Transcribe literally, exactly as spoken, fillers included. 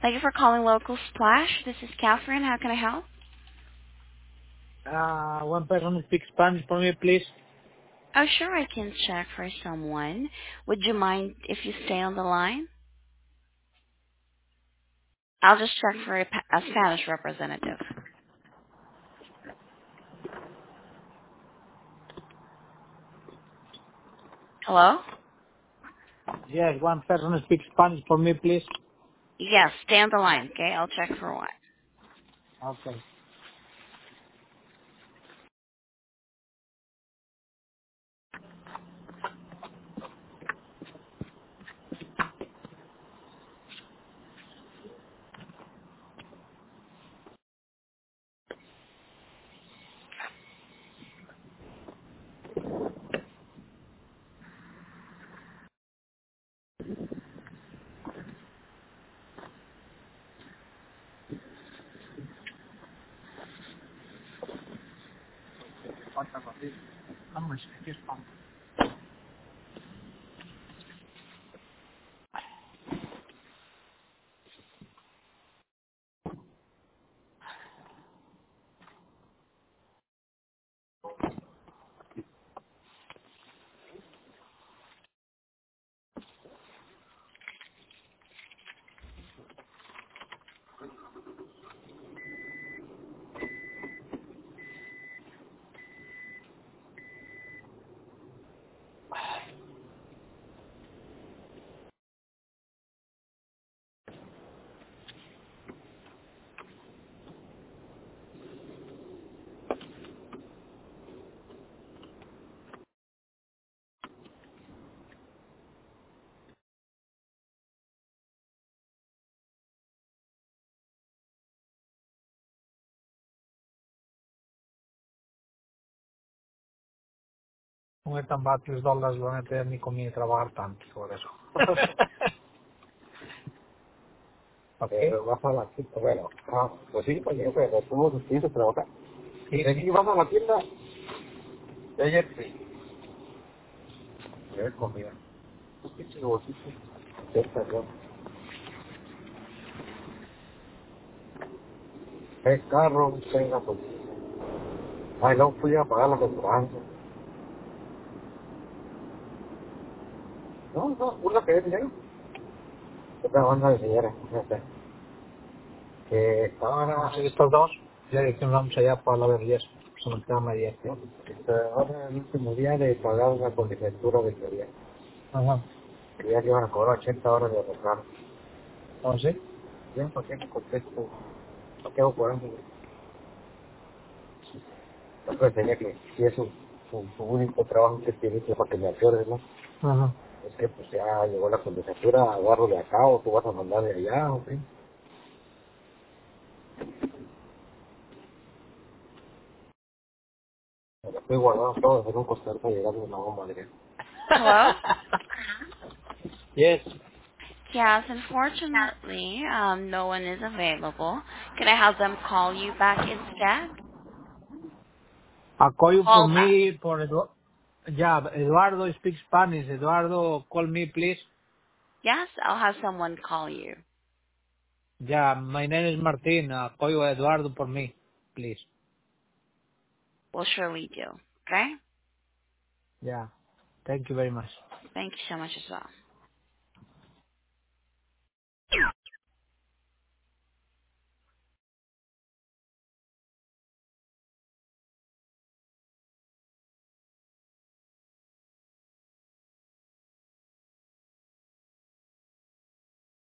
Thank you for calling Local Splash. This is Catherine. How can I help? Uh, one person speak Spanish for me, please. Oh, sure, I can check for someone. Would you mind if you stay on the line? I'll just check for a, pa- a Spanish representative. Hello? Yes, one person speak Spanish for me, please. Yes, stay on the line, okay? I'll check for one. Okay. Vamos, aquí estamos. No es tan bad tres dólares, lo van a tener ni conmigo trabajar tanto, por eso. Ok. Pero vas a la tienda, bueno, ah, pues sí, pues yo, pero tú no tienes que trabajar. Sí. De aquí vas a la tienda, de ayer sí. De comida. Pues qué chingosito. Qué perdón. El carro, tenga pues. Ay, no fui a pagar la conservancia. No, no, una que es dinero. Otra banda de señora, no sé. Que estaban sí, estos dos, ya que nos vamos allá para la ver eso, se nos queda mediación. Ahora el último día de pagar una colegiatura de teoría. Ajá. Creía que iban a cobrar ochenta horas de arreglar. ¿Ah, sí? Ya, ¿para qué me contesto? ¿Para qué hago cuarenta? Entonces tenía que, si es su, su, su único trabajo que tiene que para que me acuerdes, ¿no? Ajá. Es que pues ya llegó la colegiatura, agarro de acá o tú vas a mandar de allá, ¿o qué? Me la estoy guardando todo en un costal para llegar a una bomba de Hello? Yes. Yes, unfortunately, um, no one is available. Can I have them call you back instead? I call you for Call back. me, for Edu- yeah, Eduardo speaks Spanish. Eduardo, call me, please. Yes, I'll have someone call you. Yeah, my name is Martin. Uh, call you Eduardo for me, please. We'll surely do. Okay? Yeah. Thank you very much. Thank you so much as well.